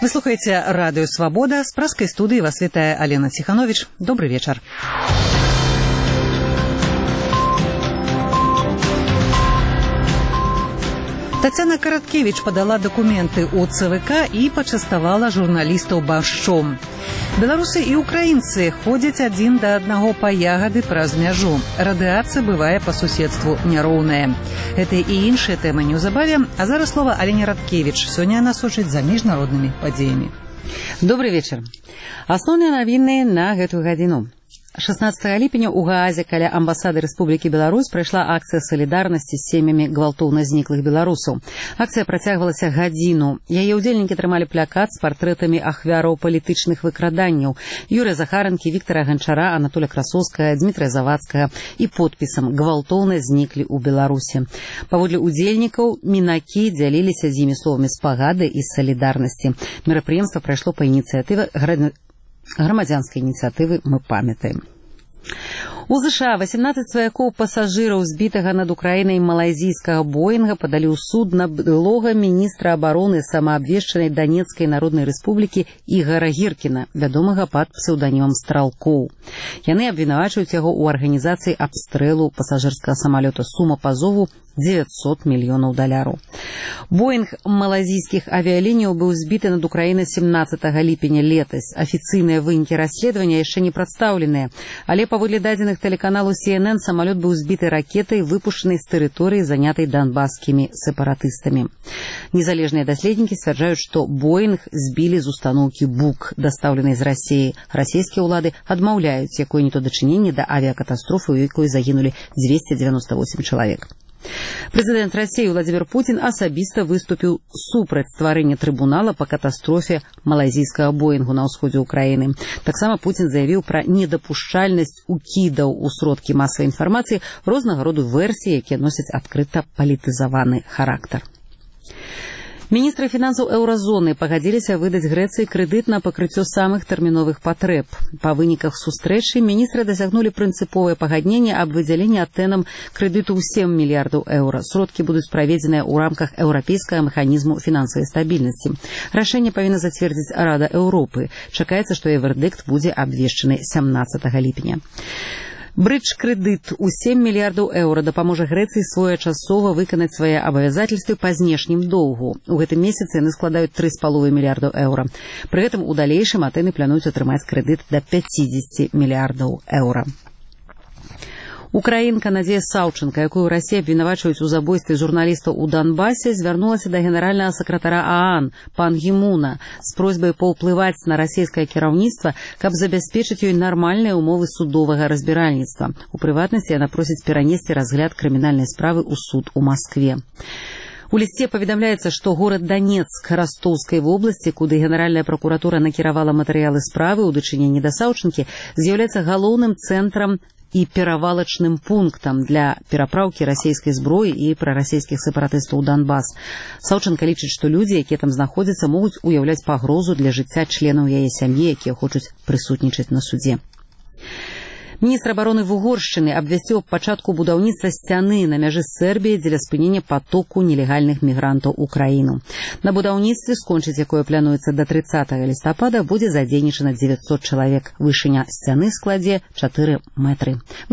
Вы слухаете радио «Свобода». С праской студии вас вітае Алена Тиханович. Добрый вечер. Татьяна Караткевич подала документы у ЦВК и почаставала журналистов борщом. Беларусы и украинцы ходят один до одного по ягоды праз мяжу. Радиация бывает по суседству няроўная. Это и іншыя темы неўзабаве, а зараз слово Алене Радкевич. Сегодня она сочыць за международными подеями. Добрый вечер. Основные новины на эту гадзіну. 16 ліпеня у Гаазе каля амбасады Рэспублікі Беларусь прайшла акцыя салідарнасці з сем'ямі гвалтоўна зніклых беларусаў. Акцыя працягвалася гадзіну. Яе ўдзельнікі трымалі плакат з партрэтамі ахвяраў палітычных выкраданняў: Юрыя Захаранкі, Віктара Ганчара, Анатоля Красоўскага, Дмітрая Завадскага і подпісам «Гвалтоўна зніклі ў Беларусі». Паводле ўдзельнікаў мінакі дзяліліся з імі словамі спагады і салідарнасці. Мерапрыемства прайшло па ініцыятыве грамадзянскай ініцыятывы «Мы памятаем». У США 18 сваякоў пасажыраў збітага над Украінай малайзійскага Боінга падалі ў суд на былога міністра абароны самаабвешчанай Данецкай Народнай Рэспублікі Ігара Гіркіна, вядомага пад псеўданімам Стралкоў. Яны абвінавачваюць яго ў арганізацыі абстрэлу пасажырскага самалёта. Сума пазову $900 мільёнаў. Боінг малайзійскіх авіялініяў быў збіты над Украінай 17 ліпеня летась. Афіцыйныя вынікі расследавання яшчэ не прадстаўленыя, але паводле дадзеных тэлеканалу CNN самалёт быў збіты ракетай, выпушчанай з тэрыторыі, занятай донбасскімі сепаратыстамі. Незалежныя даследнікі сцвярджаюць, што Боінг збілі з устаноўкі БУК, дастаўленай з Расіі. Расійскія ўлады адмаўляюць якое-нибудь дачыненне да авіякатастрофы, у якой загінулі 298 чалавек. Прэзідэнт Расіі Владзімір Пуцін асабіста выступіў супраць стварэння трыбунала па катастрофе малайзійскага Боінгу на ўсходзе ўкраіны. Таксама Пуцін заявіў пра недапушчальнасць укідаў у сродкі масавай інфармацыі рознага роду версій, якія носяць адкрыта палітызаваны характар. Міністры фінансаў еўразоны пагадзіліся выдаць Грэцыі крэдыт на пакрыццё самых тэрміновых патрэб. Па выніках сустрэчы міністры дасягнулі прынцыповае пагадненне аб выдзяленні Атэнам крэдыту ў 7 мільярдаў еўра. Сродкі будуць праведзеныя ў рамках еўрапейскага механізму фінансавай стабільнасці. Рашэнне павінна зацвердзіць Рада Еўропы. Чакаецца, што яе вердыкт будзе абвешчаны 17 ліпеня. Брыдж-крэдыт у 7 мільярдаў еўра дапаможа Грэцыі своечасова выканаць свае абавязательствы па знешнім доўгу. У гэтым месяцы яны складаюць 3,5 мільярдаў еўра. Пры гэтым у далейшым Атэны плануюць атрымаць крэдыт да 50 мільярдаў еўра. Украінка Надзея Саўчанка, якую Расія абвінавачваюць у забойстве журналістаў у Донбасе, звярнулася да генеральнага сакратара ААН Пан Гі Муна з просьбай паўплываць на расійскае кіраўніцтва, каб забяспечыць ёй нармальныя ўмовы судовага разбіральніцтва. У прыватнасці яна просіць перанесці разгляд крымінальнай справы ў суд у Маскве. У лісце паведамляецца, што горад Данецк Растоўскай вобласці, куды генеральная пракуратура накіравала матэрыялы справы ў дачыненні да Саўчанкі, з'яўляецца галоўным цэнтрам і перавалачным пунктам для перапраўкі расійскай зброі і прарасійскіх сепаратыстаў у Донбас. Саўчанка лічыць, што людзі, якія там знаходзяцца, могуць уяўляць пагрозу для жыцця членаў яе сям'і, якія хочуць прысутнічаць на судзе. Міністр абароны Вугоршчыны абвясціў аб пачатку будаўніцтва сцяны на мяжы з Сербіяй дзеля спынення патоку нелегальных мігрантаў у краіну. На будаўніцтве, скончыць якое плануецца да 30 лістапада, будзе задзейнічана 900 чалавек. Вышыня сцяны складзе 4 метры.